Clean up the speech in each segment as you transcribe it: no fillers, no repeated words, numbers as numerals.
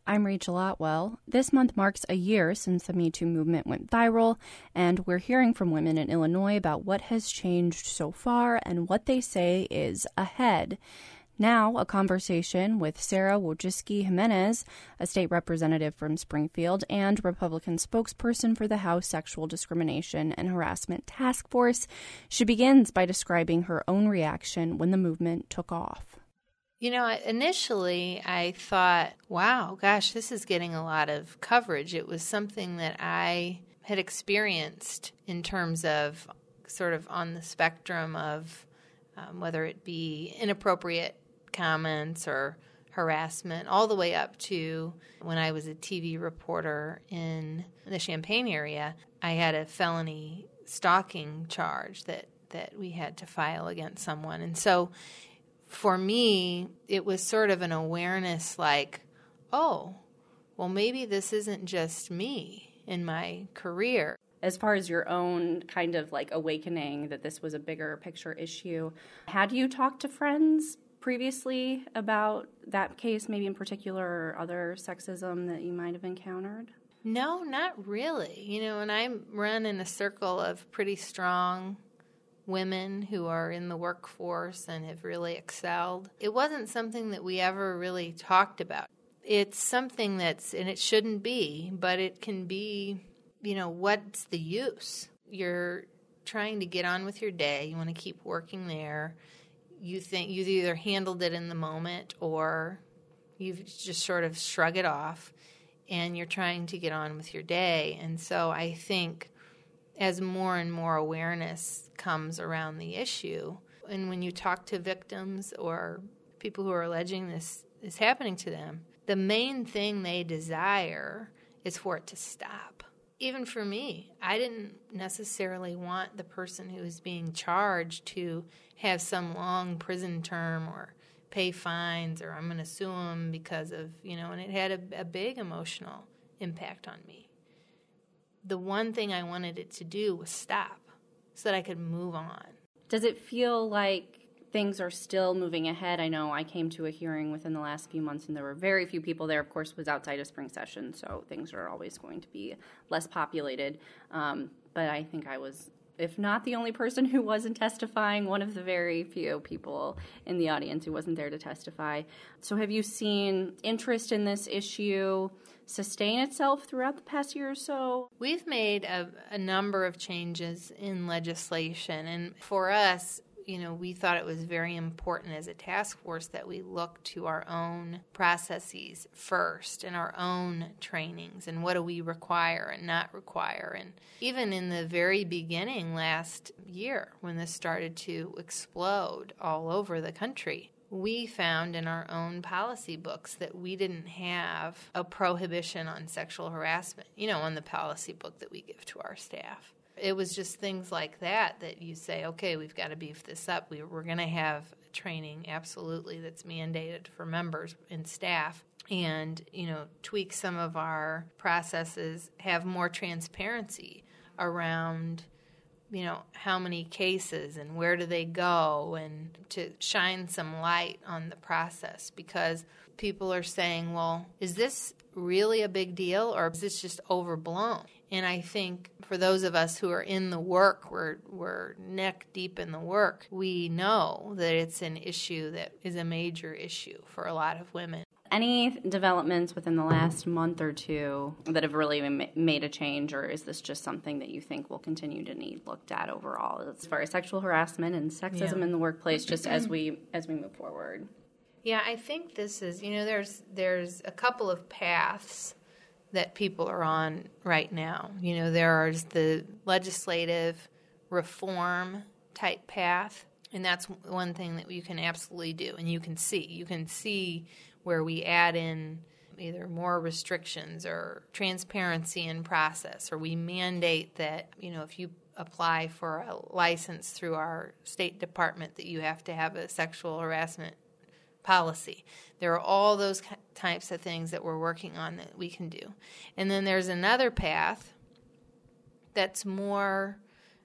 I'm Rachel Otwell. This month marks a year since the Me Too movement went viral, and we're hearing from women in Illinois about what has changed so far and what they say is ahead. Now, a conversation with Sarah Wojcicki Jimenez, a state representative from Springfield and Republican spokesperson for the House Sexual Discrimination and Harassment Task Force. She begins by describing her own reaction when the movement took off. You know, initially I thought, wow, gosh, this is getting a lot of coverage. It was something that I had experienced in terms of sort of on the spectrum of whether it be inappropriate comments or harassment, all the way up to when I was a TV reporter in the Champaign area. I had a felony stalking charge that we had to file against someone. And so for me, it was sort of an awareness like, oh, well, maybe this isn't just me in my career. As far as your own kind of like awakening that this was a bigger picture issue, had you talked to friends previously about that case, maybe in particular, or other sexism that you might have encountered? No, not really. You know, and I run in a circle of pretty strong women who are in the workforce and have really excelled. It wasn't something that we ever really talked about. It's something that's, and it shouldn't be, but it can be, you know, what's the use? You're trying to get on with your day. You want to keep working there. You think you've either handled it in the moment or you've just sort of shrug it off and you're trying to get on with your day. And so I think as more and more awareness comes around the issue, and when you talk to victims or people who are alleging this is happening to them, the main thing they desire is for it to stop. Even for me, I didn't necessarily want the person who was being charged to have some long prison term or pay fines or I'm going to sue them because of, you know, and it had a big emotional impact on me. The one thing I wanted it to do was stop so that I could move on. Does it feel like things are still moving ahead? I know I came to a hearing within the last few months and there were very few people there. Of course, it was outside of spring session, so things are always going to be less populated. But I think I was, if not the only person who wasn't testifying, one of the very few people in the audience who wasn't there to testify. So have you seen interest in this issue sustain itself throughout the past year or so? We've made a number of changes in legislation, and for us, you know, we thought it was very important as a task force that we look to our own processes first and our own trainings and what do we require and not require. And even in the very beginning last year when this started to explode all over the country, we found in our own policy books that we didn't have a prohibition on sexual harassment, you know, on the policy book that we give to our staff. It was just things like that you say, okay, we've got to beef this up. We're going to have training, absolutely, that's mandated for members and staff. And, you know, tweak some of our processes, have more transparency around, you know, how many cases and where do they go, and to shine some light on the process, because people are saying, well, is this really a big deal or is this just overblown? And I think for those of us who are in the work, we're neck deep in the work, we know that it's an issue that is a major issue for a lot of women. Any developments within the last month or two that have really made a change, or is this just something that you think will continue to need looked at overall as far as sexual harassment and sexism in the workplace, just as we move forward? Yeah, I think this is, you know, there's a couple of paths that people are on right now. You know, there's the legislative reform type path, and that's one thing that you can absolutely do, and you can see where we add in either more restrictions or transparency in process, or we mandate that, you know, if you apply for a license through our State Department that you have to have a sexual harassment policy. There are all those types of things that we're working on that we can do. And then there's another path that's more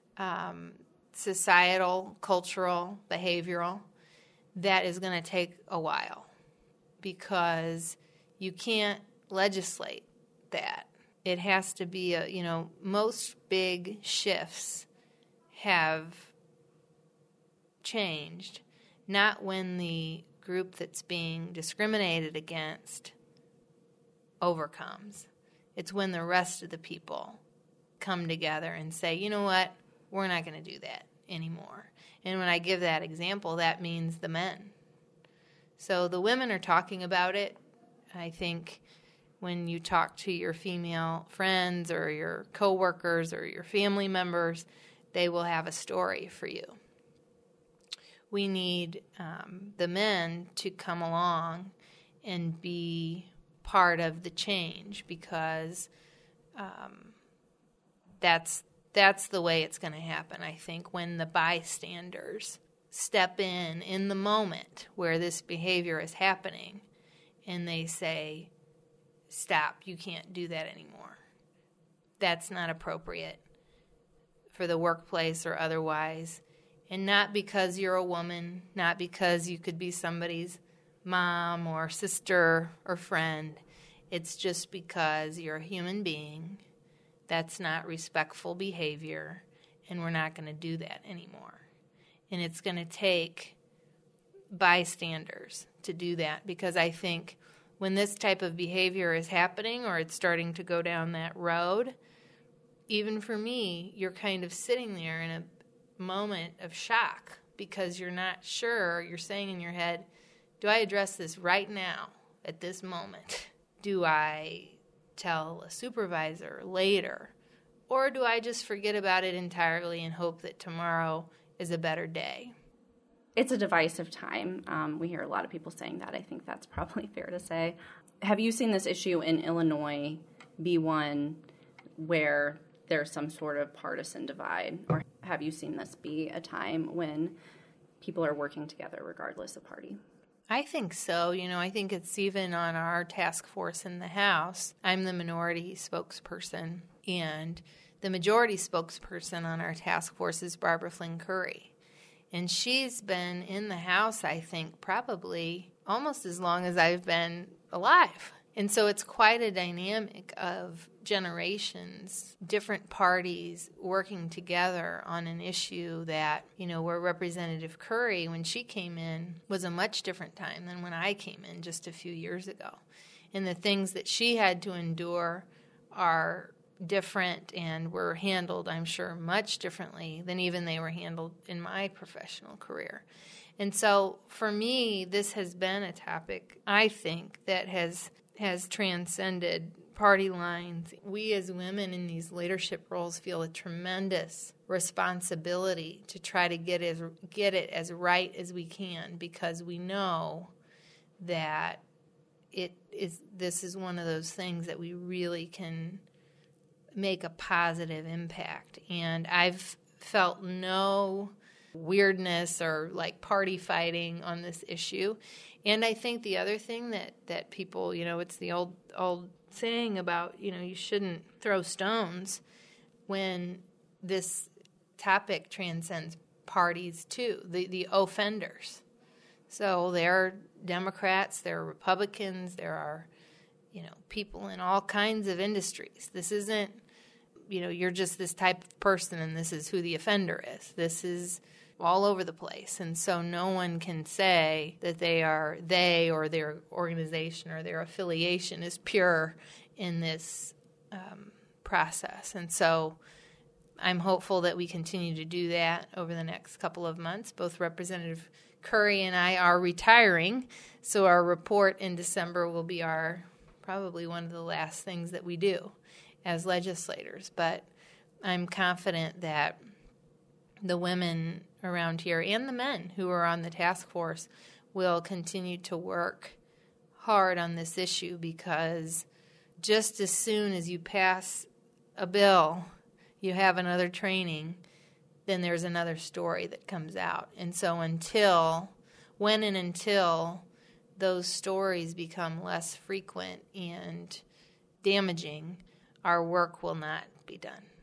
societal, cultural, behavioral, that is going to take a while, because you can't legislate that. It has to be most big shifts have changed, not when the group that's being discriminated against overcomes. It's when the rest of the people come together and say, you know what, we're not going to do that anymore. And when I give that example, that means the men. So the women are talking about it. I think when you talk to your female friends or your coworkers or your family members, they will have a story for you. We need the men to come along and be part of the change, because that's the way it's going to happen, I think, when the bystanders step in the moment where this behavior is happening and they say, stop, you can't do that anymore. That's not appropriate for the workplace or otherwise. And not because you're a woman, not because you could be somebody's mom or sister or friend. It's just because you're a human being. That's not respectful behavior, and we're not going to do that anymore. And it's going to take bystanders to do that, because I think when this type of behavior is happening or it's starting to go down that road, even for me, you're kind of sitting there in a moment of shock because you're not sure. You're saying in your head, do I address this right now at this moment? Do I tell a supervisor later? Or do I just forget about it entirely and hope that tomorrow is a better day? It's a divisive time. We hear a lot of people saying that. I think that's probably fair to say. Have you seen this issue in Illinois be one where there's some sort of partisan divide? Or have you seen this be a time when people are working together regardless of party? I think so. I think it's even on our task force in the House. I'm the minority spokesperson, and the majority spokesperson on our task force is Barbara Flynn Curry. And she's been in the House, I think, probably almost as long as I've been alive. And so it's quite a dynamic of generations, different parties working together on an issue that, where Representative Curry, when she came in, was a much different time than when I came in just a few years ago. And the things that she had to endure are different and were handled, I'm sure, much differently than even they were handled in my professional career. And so for me, this has been a topic, I think, that has transcended party lines. We as women in these leadership roles feel a tremendous responsibility to try to get it as right as we can, because we know that this is one of those things that we really can make a positive impact. And I've felt no weirdness or like party fighting on this issue. And I think the other thing that people, it's the old saying about, you shouldn't throw stones, when this topic transcends parties too, the offenders. So there are Democrats, there are Republicans, there are, people in all kinds of industries. This isn't, you're just this type of person and this is who the offender is. This is all over the place. And so no one can say that they or their organization or their affiliation is pure in this process. And so I'm hopeful that we continue to do that over the next couple of months. Both Representative Curry and I are retiring, so our report in December will be probably one of the last things that we do as legislators. But I'm confident that the women around here and the men who are on the task force will continue to work hard on this issue, because just as soon as you pass a bill, you have another training, then there's another story that comes out. And so until those stories become less frequent and damaging, our work will not be done.